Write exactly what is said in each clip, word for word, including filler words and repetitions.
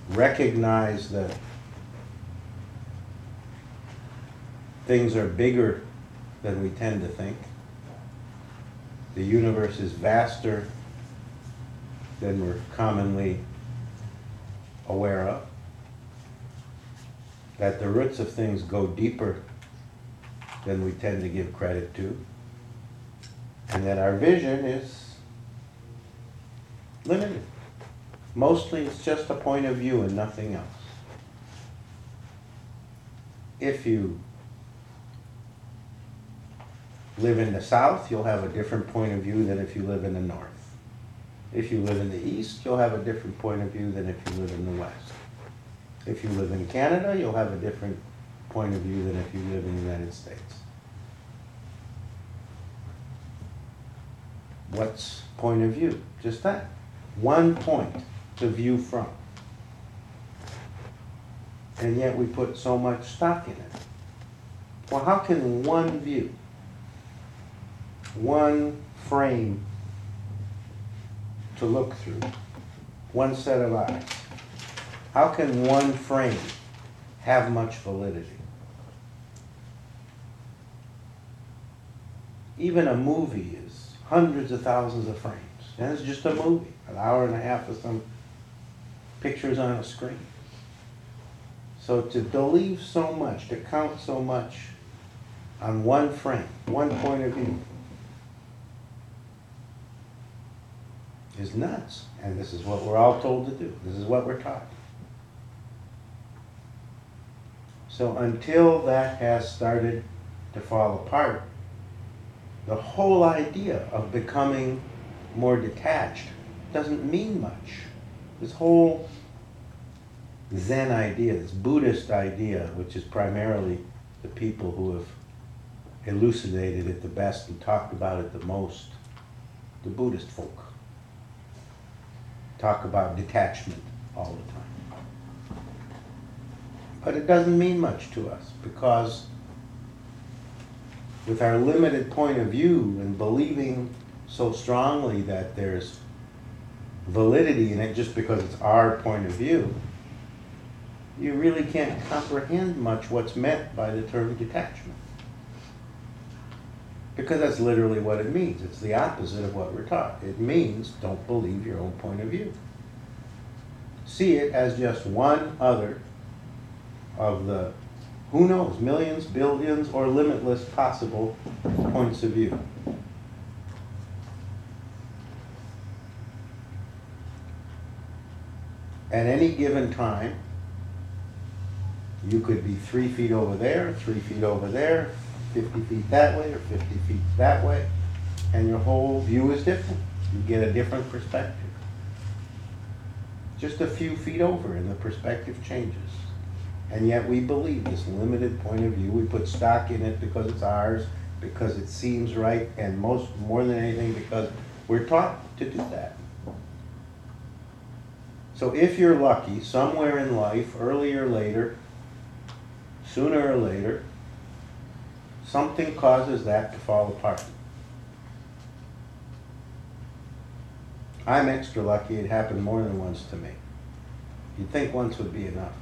recognize that things are bigger than we tend to think. The universe is vaster than we're commonly aware of. That the roots of things go deeper than we tend to give credit to. And that our vision is limited. Mostly it's just a point of view and nothing else. If you live in the south, you'll have a different point of view than if you live in the north. If you live in the east, you'll have a different point of view than if you live in the west. If you live in Canada, you'll have a different point of view than if you live in the United States. What's point of view? Just that. One point to view from. And yet we put so much stock in it. Well, how can one view, one frame to look through, one set of eyes, how can one frame have much validity? Even a movie is hundreds of thousands of frames. And it's just a movie, an hour and a half of some pictures on a screen. So to believe so much, to count so much on one frame, one point of view, is nuts. And this is what we're all told to do. This is what we're taught. So until that has started to fall apart, the whole idea of becoming more detached doesn't mean much. This whole Zen idea, this Buddhist idea, which is primarily the people who have elucidated it the best and talked about it the most, the Buddhist folk, talk about detachment all the time. But it doesn't mean much to us because with our limited point of view and believing so strongly that there's validity in it just because it's our point of view, you really can't comprehend much what's meant by the term detachment. Because that's literally what it means. It's the opposite of what we're taught. It means don't believe your own point of view. See it as just one other of the, who knows, millions, billions, or limitless possible points of view. At any given time, you could be three feet over there, three feet over there, fifty feet that way, or fifty feet that way, and your whole view is different. You get a different perspective. Just a few feet over and the perspective changes. And yet we believe this limited point of view. We put stock in it because it's ours, because it seems right, and most, more than anything, because we're taught to do that. So if you're lucky, somewhere in life, earlier or later, sooner or later, something causes that to fall apart. I'm extra lucky. It happened more than once to me. You'd think once would be enough.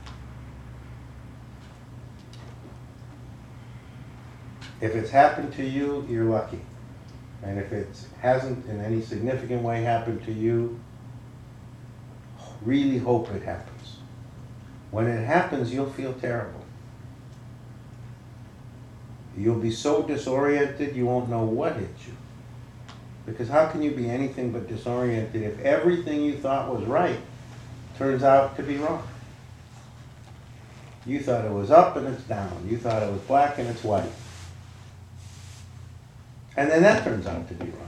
If it's happened to you, you're lucky. And if it hasn't in any significant way happened to you, really hope it happens. When it happens, you'll feel terrible. You'll be so disoriented you won't know what hit you. Because how can you be anything but disoriented if everything you thought was right turns out to be wrong? You thought it was up and it's down. You thought it was black and it's white. And then that turns out to be wrong.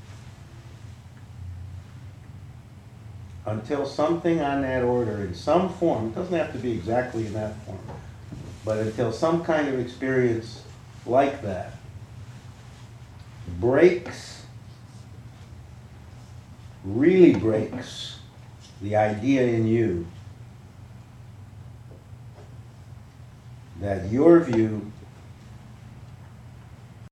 Until something on that order in some form, it doesn't have to be exactly in that form, but until some kind of experience like that breaks, really breaks the idea in you that your view